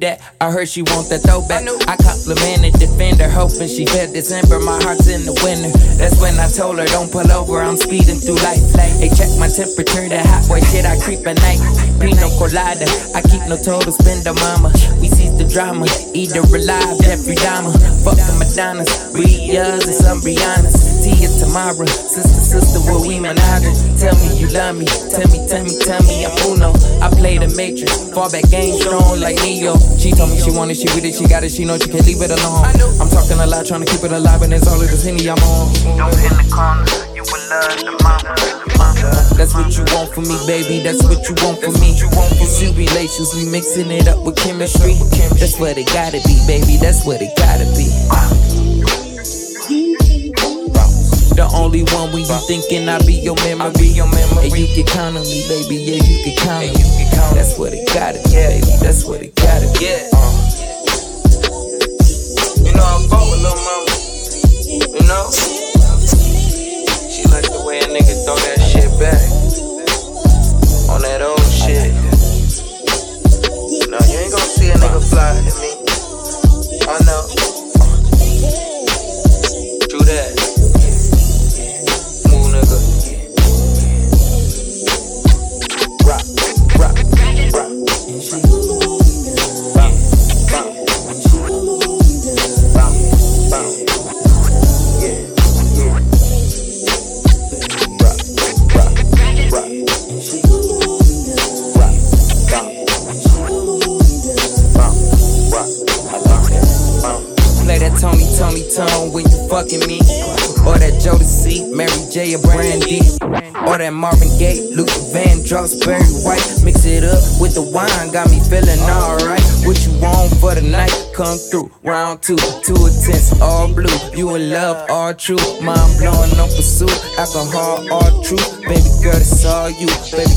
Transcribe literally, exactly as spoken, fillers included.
that. I heard she want that throwback. I, I complimented, defender, hoping she felt December. My heart's in the winter. That's when I told her, don't pull over, I'm speeding through life. Hey, check my temperature, that hot boy shit, I creep at night. Pino colada, I keep no total spender, mama. We seize the drama, either alive, Jeffrey Dahmer. Fuck the Madonnas, we yours and some Briannas. Tia Tamara, sister, sister, what we menaging. Tell me you love me, tell me, tell me, tell me I'm Uno. I play the Matrix, fall back game strong like Neo. She told me she wanted, she with it, she got it, she know she can't leave it alone. I'm talking a lot, trying to keep it alive, and it's all of this Henny I'm on. Don't in the corner, you will love the mama, the mama. That's what you want from me, baby, that's what you want from me. You see relations, we mixing it up with chemistry. That's what it gotta be, baby, that's what it gotta be. The only one when you thinking I be your memory, your memory. And you can count on me, baby, yeah, you can count on me. That's what it gotta be, baby, that's what it gotta be. Yeah. Uh. You know I fuck with Lil' Mama, you know? She like the way a nigga throw that shit back on that old shit. No, you ain't gon' see a nigga fly to me. I know. True that. Move, nigga. Rock, rock, rock. Tony, Tony Tone when you fucking me. Or that Jodeci, Mary J or Brandy. Or that Marvin Gaye, Luther Vandross, Barry White. Mix it up with the wine, got me feeling alright. What you want for the night? Come through, round two, too intense, all blue. You in love, all true. Mind blowing, no pursuit. Alcohol, all true. Baby girl, it's all you. Baby